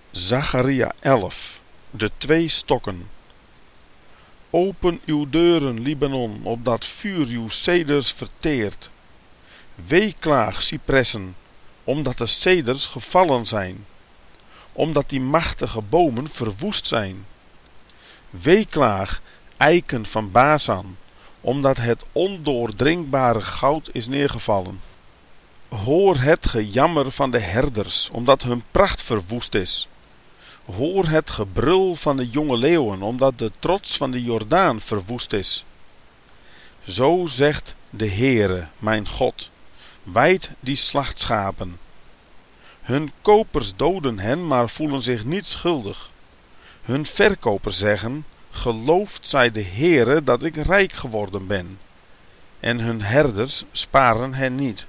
Zacharia 11. De 2 stokken. Open uw deuren, Libanon, opdat vuur uw ceders verteert. Weeklaag, cipressen, omdat de ceders gevallen zijn, omdat die machtige bomen verwoest zijn. Weeklaag, eiken van Basan, omdat het ondoordringbare goud is neergevallen. Hoor het gejammer van de herders, omdat hun pracht verwoest is. Hoor het gebrul van de jonge leeuwen, omdat de trots van de Jordaan verwoest is. Zo zegt de Heere, mijn God, wijd die slachtschapen. Hun kopers doden hen, maar voelen zich niet schuldig. Hun verkopers zeggen, geloofd zij de Heere dat ik rijk geworden ben. En hun herders sparen hen niet.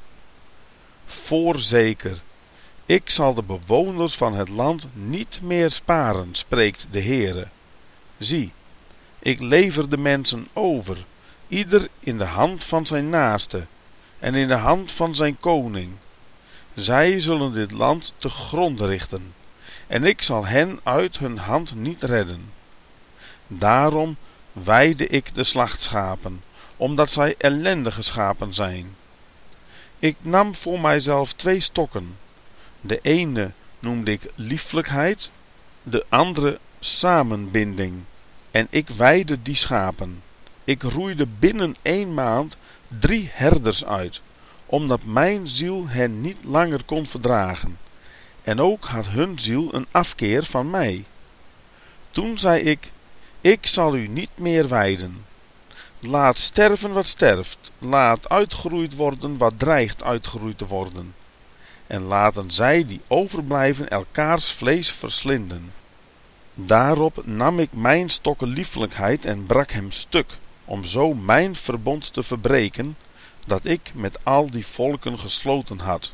Voorzeker, ik zal de bewoners van het land niet meer sparen, spreekt de Heere. Zie, ik lever de mensen over, ieder in de hand van zijn naaste en in de hand van zijn koning. Zij zullen dit land te gronde richten, en ik zal hen uit hun hand niet redden. Daarom weide ik de slachtschapen, omdat zij ellendige schapen zijn. Ik nam voor mijzelf 2 stokken. De ene noemde ik lieflijkheid, de andere samenbinding. En ik weide die schapen. Ik roeide binnen 1 maand 3 herders uit, omdat mijn ziel hen niet langer kon verdragen. En ook had hun ziel een afkeer van mij. Toen zei ik zal u niet meer weiden. Laat sterven wat sterft, laat uitgeroeid worden wat dreigt uitgeroeid te worden. En laten zij die overblijven elkaars vlees verslinden. Daarop nam ik mijn stokken lieflijkheid en brak hem stuk, om zo mijn verbond te verbreken, dat ik met al die volken gesloten had.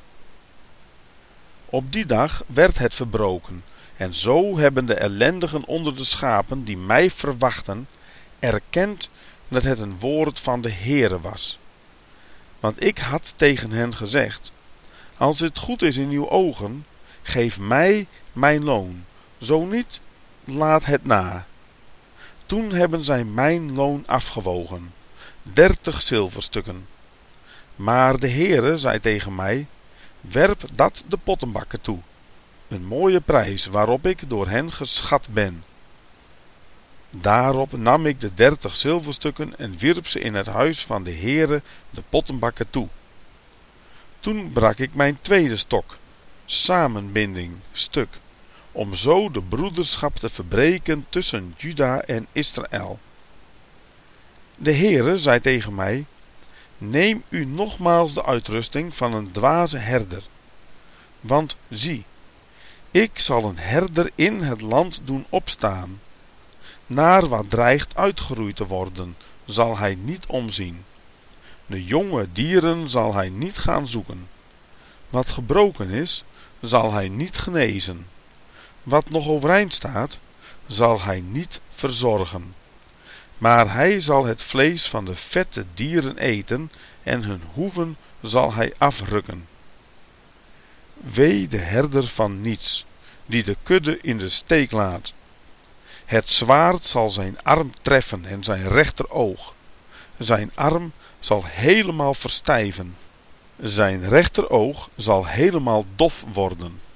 Op die dag werd het verbroken, en zo hebben de ellendigen onder de schapen die mij verwachten, erkend dat het een woord van de Heere was. Want ik had tegen hen gezegd, als het goed is in uw ogen, geef mij mijn loon, zo niet, laat het na. Toen hebben zij mijn loon afgewogen, 30 zilverstukken. Maar de Heere zei tegen mij, werp dat de pottenbakker toe, een mooie prijs waarop ik door hen geschat ben. Daarop nam ik de 30 zilverstukken en wierp ze in het huis van de Heere de pottenbakker toe. Toen brak ik mijn tweede stok, samenbinding, stuk, om zo de broederschap te verbreken tussen Juda en Israël. De Heere zei tegen mij, neem u nogmaals de uitrusting van een dwaze herder. Want zie, ik zal een herder in het land doen opstaan. Naar wat dreigt uitgeroeid te worden, zal hij niet omzien. De jonge dieren zal hij niet gaan zoeken. Wat gebroken is, zal hij niet genezen. Wat nog overeind staat, zal hij niet verzorgen. Maar hij zal het vlees van de vette dieren eten en hun hoeven zal hij afrukken. Wee de herder van niets, die de kudde in de steek laat. Het zwaard zal zijn arm treffen en zijn rechteroog. Zijn arm zal helemaal verstijven. Zijn rechteroog zal helemaal dof worden.